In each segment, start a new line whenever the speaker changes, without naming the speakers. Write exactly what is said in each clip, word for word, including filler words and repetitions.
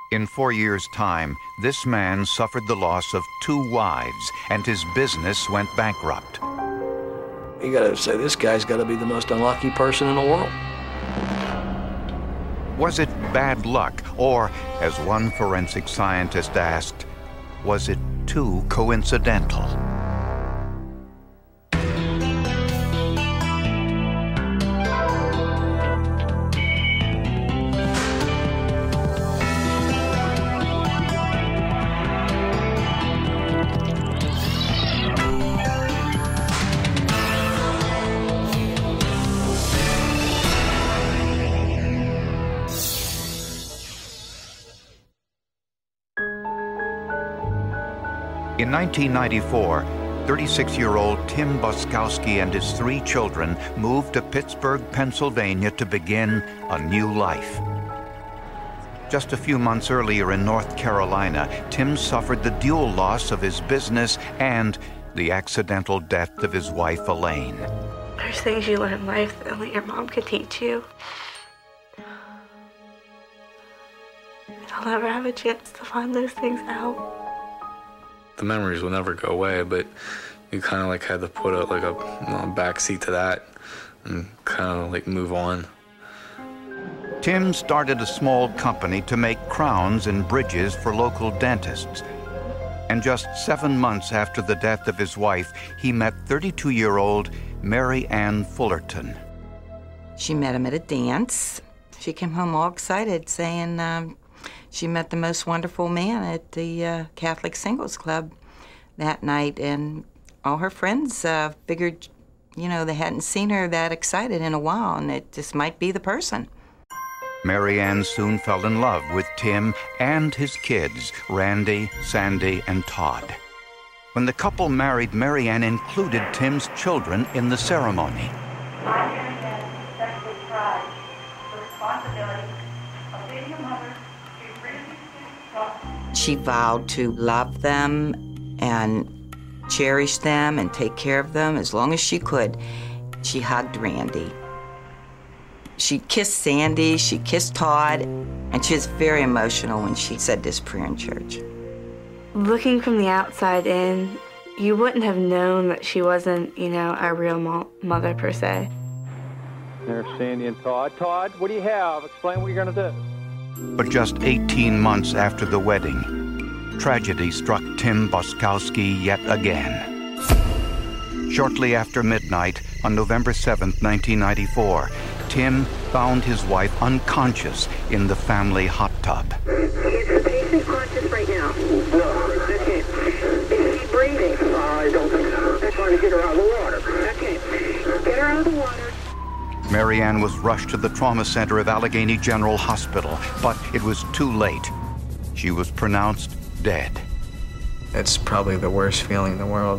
In four years' time, this man suffered the loss of two wives, and his business went bankrupt.
You gotta say, this guy's gotta be the most unlucky person in the world.
Was it bad luck, or, as one forensic scientist asked, was it too coincidental? In nineteen ninety-four, thirty-six-year-old Tim Boskowski and his three children moved to Pittsburgh, Pennsylvania to begin a new life. Just a few months earlier in North Carolina, Tim suffered the dual loss of his business and the accidental death of his wife, Elaine.
There's things you learn in life that only your mom could teach you. I'll never have a chance to find those things out.
The memories will never go away, but you kind of like had to put a, like a, a backseat to that and kind of like move on.
Tim started a small company to make crowns and bridges for local dentists. And just seven months after the death of his wife, he met thirty-two-year-old Mary Ann Fullerton.
She met him at a dance. She came home all excited, saying um, she met the most wonderful man at the uh, Catholic Singles Club that night, and all her friends uh, figured, you know, they hadn't seen her that excited in a while, and it just might be the person.
Mary Ann soon fell in love with Tim and his kids, Randy, Sandy, and Todd. When the couple married, Mary Ann included Tim's children in the ceremony.
I, Mary Ann, respectfully pride the responsibility of being a mother.
She vowed to love them and cherish them and take care of them as long as she could. She hugged Randy. She kissed Sandy, she kissed Todd, and she was very emotional when she said this prayer in church.
Looking from the outside in, you wouldn't have known that she wasn't, you know, our real mo- mother per se.
There's Sandy and Todd. Todd, what do you have? Explain what you're going to do.
But just eighteen months after the wedding, tragedy struck Tim Boskowski yet again. Shortly after midnight, on November seventh, nineteen ninety-four, Tim found his wife unconscious in the family hot tub.
Is the patient conscious right now? No. Okay. Is she breathing? I don't think so. I'm trying to get her out of the water. Okay. Get her out of the water.
Mary Ann was rushed to the trauma center of Allegheny General Hospital, but it was too late. She was pronounced dead.
It's probably the worst feeling in the world.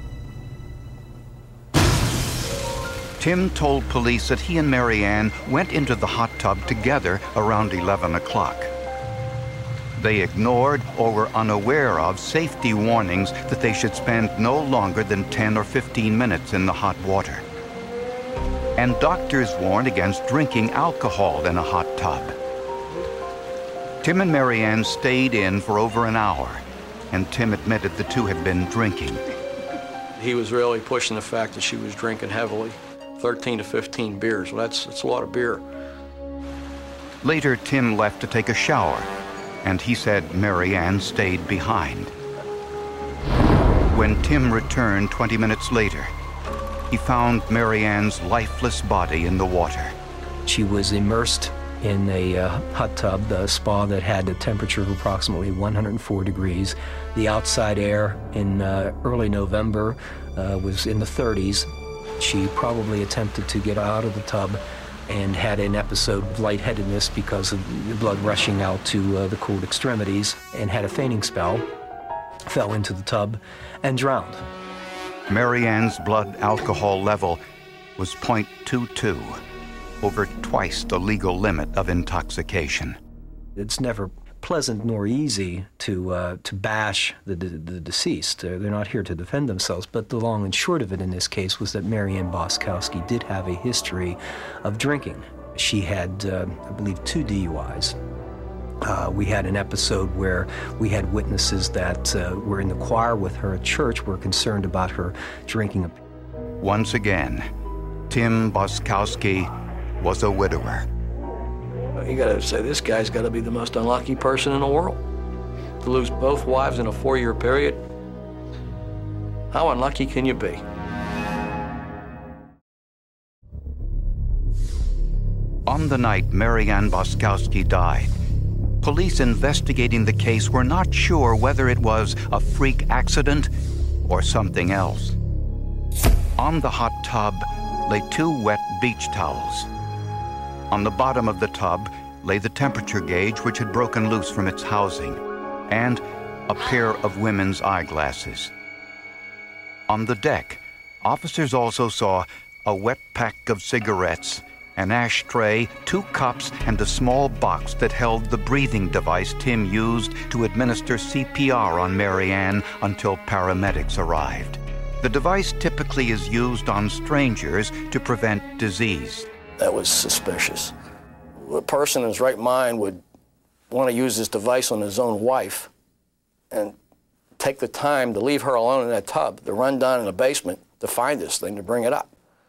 Tim told police that he and Mary Ann went into the hot tub together around eleven o'clock. They ignored or were unaware of safety warnings that they should spend no longer than ten or fifteen minutes in the hot water. And doctors warned against drinking alcohol in a hot tub. Tim and Mary Ann stayed in for over an hour, and Tim admitted the two had been drinking.
He was really pushing the fact that she was drinking heavily, thirteen to fifteen beers. Well, that's, that's a lot of beer.
Later, Tim left to take a shower, and he said Mary Ann stayed behind. When Tim returned twenty minutes later, he found Mary Ann's lifeless body in the water.
She was immersed in a uh, hot tub, the spa that had a temperature of approximately one hundred four degrees. The outside air in uh, early November uh, was in the thirties. She probably attempted to get out of the tub and had an episode of lightheadedness because of the blood rushing out to uh, the cold extremities, and had a fainting spell, fell into the tub, and drowned.
Mary Ann's blood alcohol level was zero point two two, over twice the legal limit of intoxication.
It's never pleasant nor easy to uh, to bash the, the, the deceased. They're, they're not here to defend themselves, but the long and short of it in this case was that Mary Ann Boskowski did have a history of drinking. She had, uh, I believe, two D U Is. Uh, we had an episode where we had witnesses that uh, were in the choir with her at church were concerned about her drinking.
Once again, Tim Boskowski was a widower.
You gotta say, this guy's gotta be the most unlucky person in the world. To lose both wives in a four-year period, how unlucky can you be?
On the night Marianne Boskowski died, police investigating the case were not sure whether it was a freak accident or something else. On the hot tub lay two wet beach towels. On the bottom of the tub lay the temperature gauge, which had broken loose from its housing, and a pair of women's eyeglasses. On the deck, officers also saw a wet pack of cigarettes, an ashtray, two cups, and a small box that held the breathing device Tim used to administer C P R on Marianne until paramedics arrived. The device typically is used on strangers to prevent disease.
That was suspicious. A person in his right mind would want to use this device on his own wife and take the time to leave her alone in that tub, to run down in the basement to find this thing, to bring it up.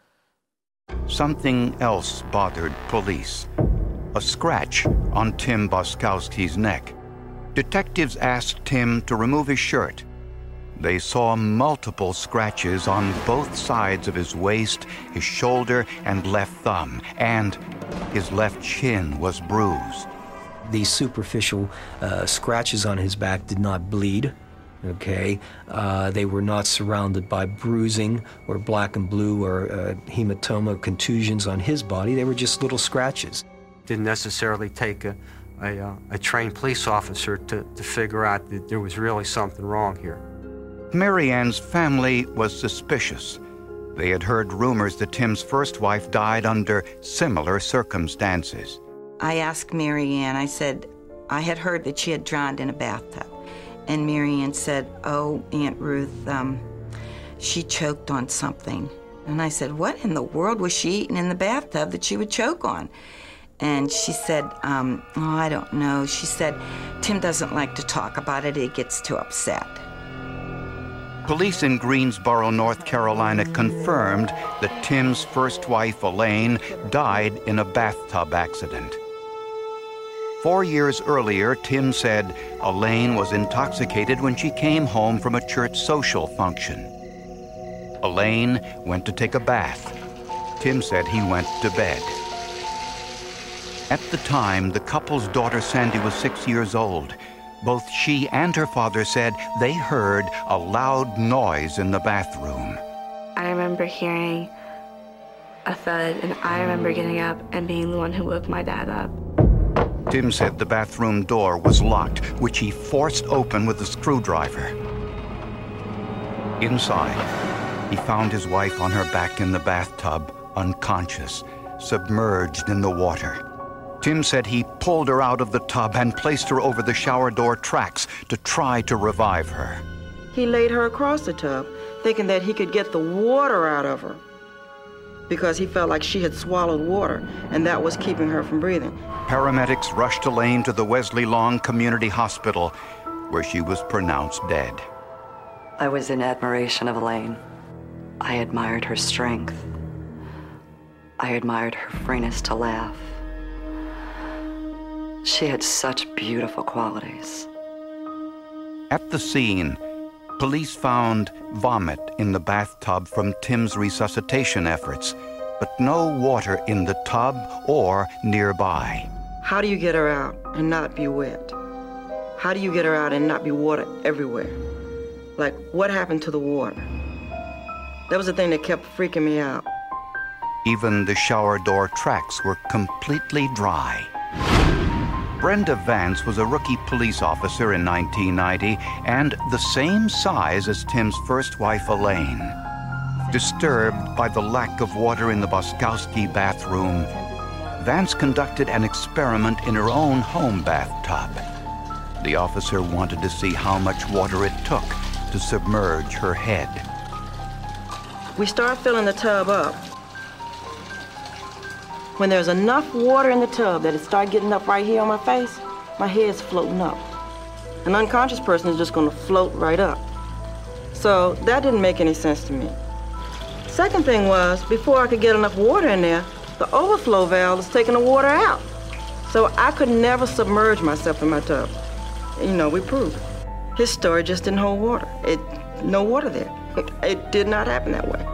Something else bothered police. A scratch on Tim Boskowski's neck. Detectives asked Tim to remove his shirt. They saw multiple scratches on both sides of his waist, his shoulder, and left thumb, and his left chin was bruised.
These superficial uh, scratches on his back did not bleed. Okay, uh, they were not surrounded by bruising or black and blue or uh, hematoma contusions on his body. They were just little scratches.
Didn't necessarily take a, a, a trained police officer to, to figure out that there was really something wrong here.
Marianne's family was suspicious. They had heard rumors that Tim's first wife died under similar circumstances.
I asked Marianne, I said, I had heard that she had drowned in a bathtub. And Marianne said, oh, Aunt Ruth, um, she choked on something. And I said, what in the world was she eating in the bathtub that she would choke on? And she said, um, oh, I don't know. She said, Tim doesn't like to talk about it. He gets too upset.
Police in Greensboro, North Carolina confirmed that Tim's first wife, Elaine, died in a bathtub accident. Four years earlier, Tim said Elaine was intoxicated when she came home from a church social function. Elaine went to take a bath. Tim said he went to bed. At the time, the couple's daughter Sandy was six years old. Both she and her father said they heard a loud noise in the bathroom.
I remember hearing a thud, and I remember getting up and being the one who woke my dad up.
Tim said the bathroom door was locked, which he forced open with a screwdriver. Inside, he found his wife on her back in the bathtub, unconscious, submerged in the water. Tim said he pulled her out of the tub and placed her over the shower door tracks to try to revive her.
He laid her across the tub, thinking that he could get the water out of her, because he felt like she had swallowed water, and that was keeping her from breathing.
Paramedics rushed Elaine to the Wesley Long Community Hospital, where she was pronounced dead.
I was in admiration of Elaine. I admired her strength. I admired her freeness to laugh. She had such beautiful qualities.
At the scene, police found vomit in the bathtub from Tim's resuscitation efforts, but no water in the tub or nearby.
How do you get her out and not be wet? How do you get her out and not be water everywhere? Like, what happened to the water? That was the thing that kept freaking me out.
Even the shower door tracks were completely dry. Brenda Vance was a rookie police officer in nineteen ninety and the same size as Tim's first wife, Elaine. Disturbed by the lack of water in the Boskowski bathroom, Vance conducted an experiment in her own home bathtub. The officer wanted to see how much water it took to submerge her head.
We start filling the tub up. When there's enough water in the tub that it started getting up right here on my face, my head's floating up. An unconscious person is just going to float right up. So that didn't make any sense to me. Second thing was, before I could get enough water in there, the overflow valve is taking the water out. So I could never submerge myself in my tub. You know, we proved it. His story just didn't hold water. It, no water there. It did not happen that way.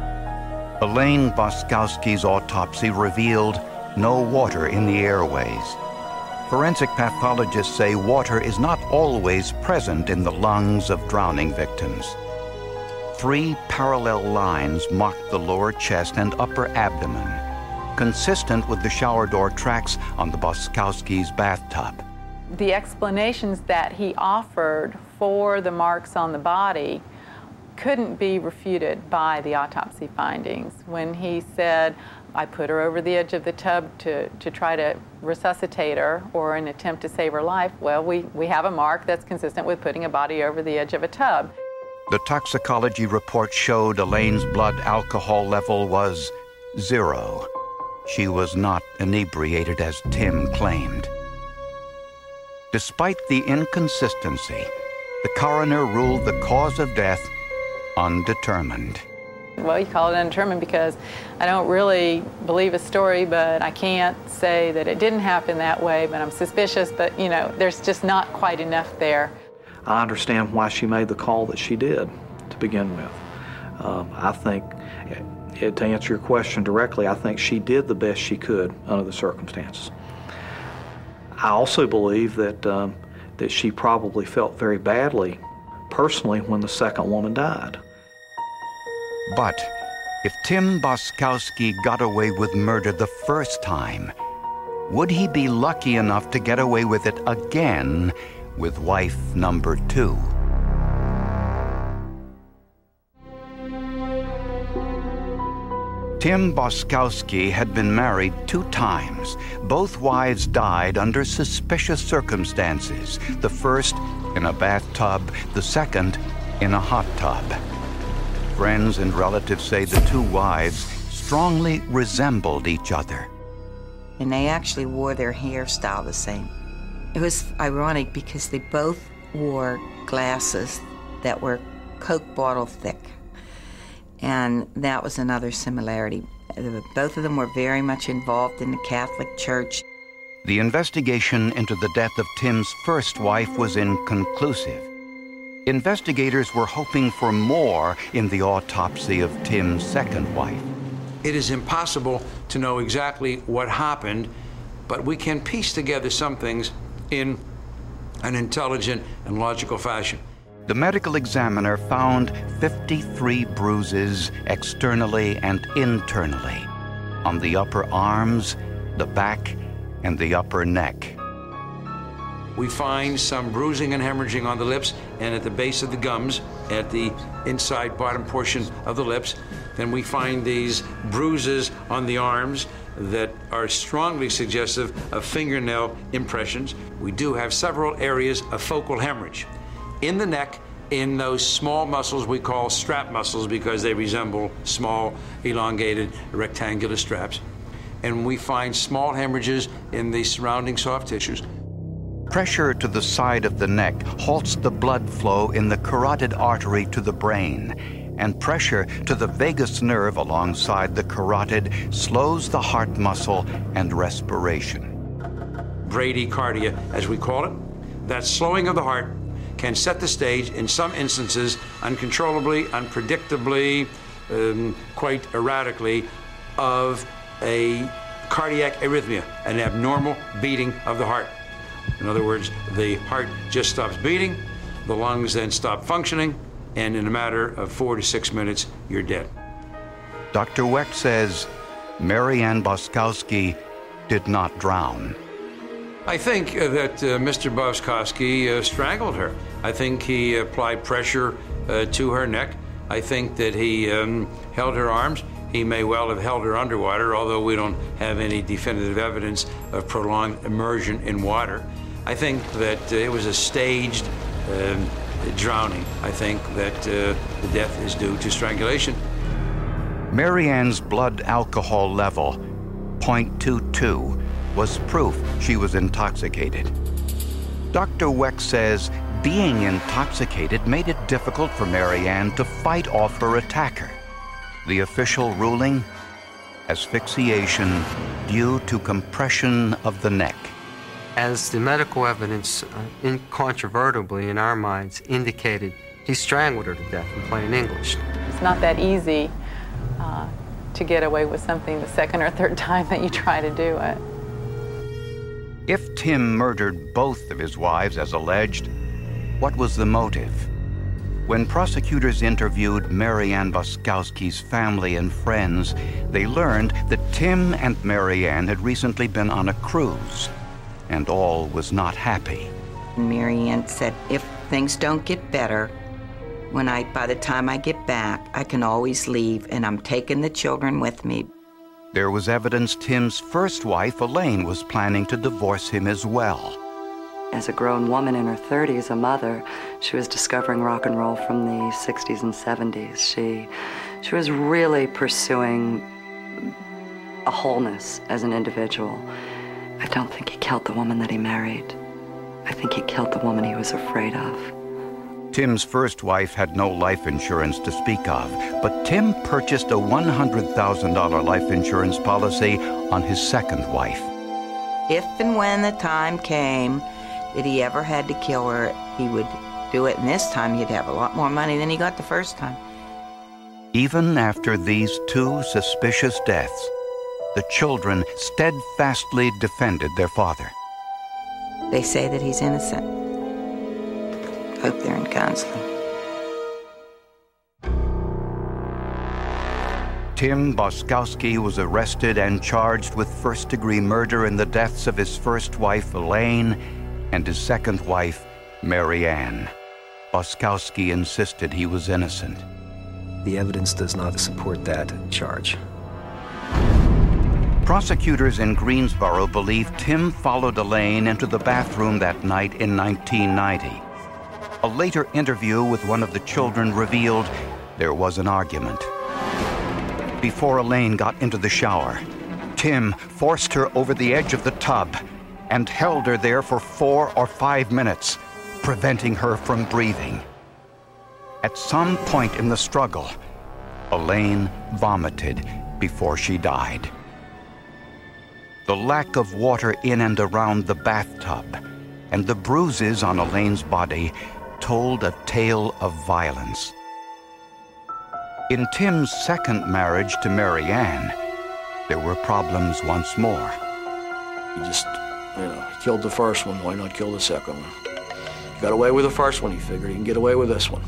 Elaine Boskowski's autopsy revealed no water in the airways. Forensic pathologists say water is not always present in the lungs of drowning victims. Three parallel lines marked the lower chest and upper abdomen, consistent with the shower door tracks on the Boskowski's bathtub.
The explanations that he offered for the marks on the body couldn't be refuted by the autopsy findings. When he said, I put her over the edge of the tub to, to try to resuscitate her or an attempt to save her life, well, we, we have a mark that's consistent with putting a body over the edge of a tub.
The toxicology report showed Elaine's blood alcohol level was zero. She was not inebriated as Tim claimed. Despite the inconsistency, the coroner ruled the cause of death undetermined.
Well, you call it undetermined because I don't really believe a story, but I can't say that it didn't happen that way, but I'm suspicious, but you know, there's just not quite enough there.
I understand why she made the call that she did to begin with. Um, I think, to answer your question directly, I think she did the best she could under the circumstances. I also believe that, um, that she probably felt very badly, personally, when the second woman died.
But if Tim Boskowski got away with murder the first time, would he be lucky enough to get away with it again with wife number two? Tim Boskowski had been married two times. Both wives died under suspicious circumstances. The first in a bathtub, the second in a hot tub. Friends and relatives say the two wives strongly resembled each other.
And they actually wore their hairstyle the same. It was ironic because they both wore glasses that were Coke bottle thick. And that was another similarity. Both of them were very much involved in the Catholic Church.
The investigation into the death of Tim's first wife was inconclusive. Investigators were hoping for more in the autopsy of Tim's second wife.
It is impossible to know exactly what happened, but we can piece together some things in an intelligent and logical fashion.
The medical examiner found fifty-three bruises externally and internally on the upper arms, the back, and the upper neck.
We find some bruising and hemorrhaging on the lips and at the base of the gums, at the inside bottom portion of the lips. Then we find these bruises on the arms that are strongly suggestive of fingernail impressions. We do have several areas of focal hemorrhage. In the neck, in those small muscles we call strap muscles because they resemble small, elongated, rectangular straps. And we find small hemorrhages in the surrounding soft tissues.
Pressure to the side of the neck halts the blood flow in the carotid artery to the brain, and pressure to the vagus nerve alongside the carotid slows the heart muscle and respiration.
Bradycardia, as we call it, that slowing of the heart can set the stage, in some instances, uncontrollably, unpredictably, um, quite erratically, of a cardiac arrhythmia, an abnormal beating of the heart. In other words, the heart just stops beating, the lungs then stop functioning, and in a matter of four to six minutes, you're dead.
Doctor Wecht says Mary Ann Boskowski did not drown.
I think uh, that uh, Mister Boskowski uh, strangled her. I think he applied pressure uh, to her neck. I think that he um, held her arms. He may well have held her underwater, although we don't have any definitive evidence of prolonged immersion in water. I think that uh, it was a staged um, drowning. I think that uh, the death is due to strangulation.
Mary Ann's blood alcohol level, zero point two two, was proof she was intoxicated. Doctor Weck says being intoxicated made it difficult for Mary Ann to fight off her attacker. The official ruling? Asphyxiation due to compression of the neck.
As the medical evidence uh, incontrovertibly in our minds indicated, he strangled her to death in plain English.
It's not that easy uh, to get away with something the second or third time that you try to do it.
If Tim murdered both of his wives as alleged, what was the motive? When prosecutors interviewed Mary Ann Boskowski's family and friends, they learned that Tim and Mary Ann had recently been on a cruise, and all was not happy.
Mary Ann said, if things don't get better, when I, by the time I get back, I can always leave, and I'm taking the children with me.
There was evidence Tim's first wife, Elaine, was planning to divorce him as well.
As a grown woman in her thirties, a mother, she was discovering rock and roll from the sixties and seventies. She, she was really pursuing a wholeness as an individual. I don't think he killed the woman that he married. I think he killed the woman he was afraid of.
Tim's first wife had no life insurance to speak of, but Tim purchased a one hundred thousand dollars life insurance policy on his second wife.
If and when the time came that he ever had to kill her, he would do it, and this time he'd have a lot more money than he got the first time.
Even after these two suspicious deaths, the children steadfastly defended their father.
They say that he's innocent. Hope they're in counseling.
Tim Boskowski was arrested and charged with first-degree murder in the deaths of his first wife, Elaine, and his second wife, Mary Ann. Boskowski insisted he was innocent.
The evidence does not support that charge.
Prosecutors in Greensboro believe Tim followed Elaine into the bathroom that night in nineteen ninety. A later interview with one of the children revealed there was an argument. Before Elaine got into the shower, Tim forced her over the edge of the tub and held her there for four or five minutes, preventing her from breathing. At some point in the struggle, Elaine vomited before she died. The lack of water in and around the bathtub and the bruises on Elaine's body told a tale of violence. In Tim's second marriage to Mary Ann, there were problems once more.
He just, you know, he killed the first one, why not kill the second one? He got away with the first one, he figured he can get away with this one.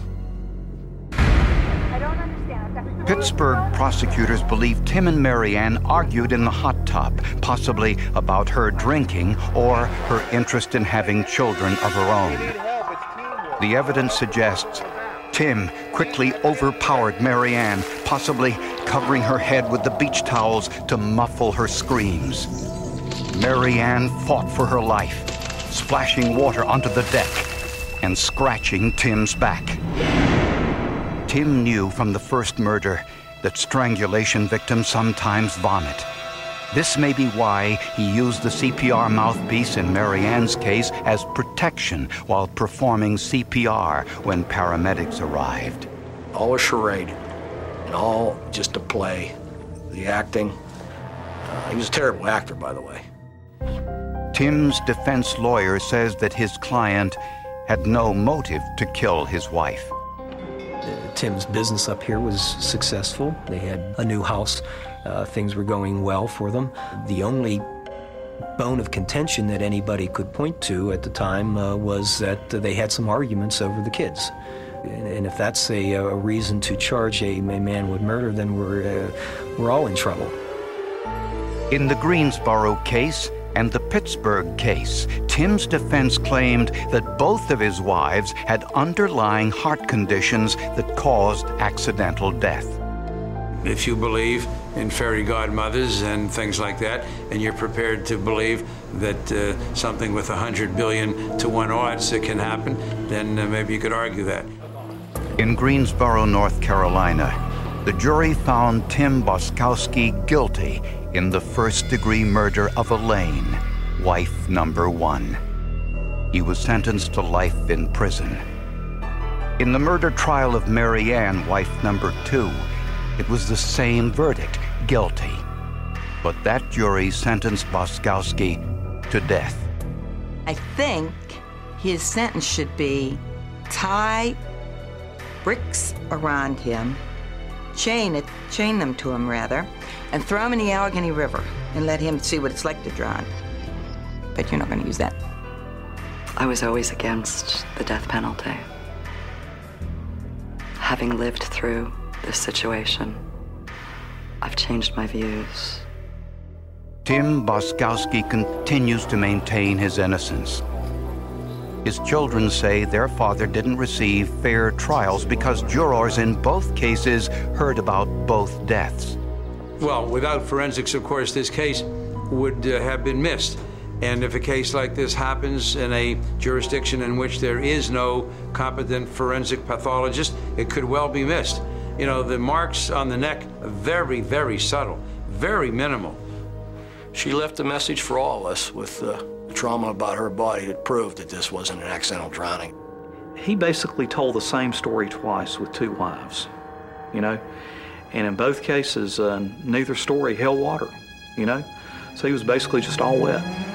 Pittsburgh prosecutors believe Tim and Mary Ann argued in the hot tub, possibly about her drinking or her interest in having children of her own. The evidence suggests Tim quickly overpowered Mary Ann, possibly covering her head with the beach towels to muffle her screams. Mary Ann fought for her life, splashing water onto the deck and scratching Tim's back. Tim knew from the first murder that strangulation victims sometimes vomit. This may be why he used the C P R mouthpiece in Mary Ann's case as protection while performing C P R when paramedics arrived.
All a charade, and all just a play. The acting. Uh, he was a terrible actor, by the way.
Tim's defense lawyer says that his client had no motive to kill his wife.
Tim's business up here was successful. They had a new house. Uh, things were going well for them. The only bone of contention that anybody could point to at the time uh, was that uh, they had some arguments over the kids. And, and if that's a, a reason to charge a, a man with murder, then we're, uh, we're all in trouble.
In the Greensboro case and the Pittsburgh case, Tim's defense claimed that both of his wives had underlying heart conditions that caused accidental death.
If you believe in fairy godmothers and things like that, and you're prepared to believe that uh, something with one hundred billion to one odds that can happen, then uh, maybe you could argue that.
In Greensboro, North Carolina, the jury found Tim Boskowski guilty in the first-degree murder of Elaine, wife number one. He was sentenced to life in prison. In the murder trial of Mary Ann, wife number two, it was the same verdict, guilty. But that jury sentenced Boskowski to death.
I think his sentence should be tie bricks around him, chain it, chain them to him rather, and throw him in the Allegheny River and let him see what it's like to drown. But you're not going to use that.
I was always against the death penalty. Having lived through this situation, I've changed my views.
Tim Boskowski continues to maintain his innocence. His children say their father didn't receive fair trials because jurors in both cases heard about both deaths.
Well, without forensics, of course, this case would uh, have been missed. And if a case like this happens in a jurisdiction in which there is no competent forensic pathologist, it could well be missed. You know, the marks on the neck are very, very subtle, very minimal.
She left a message for all of us with uh, the trauma about her body that proved that this wasn't an accidental drowning.
He basically told the same story twice with two wives, you know? And in both cases, uh, neither story held water, you know? So he was basically just all wet.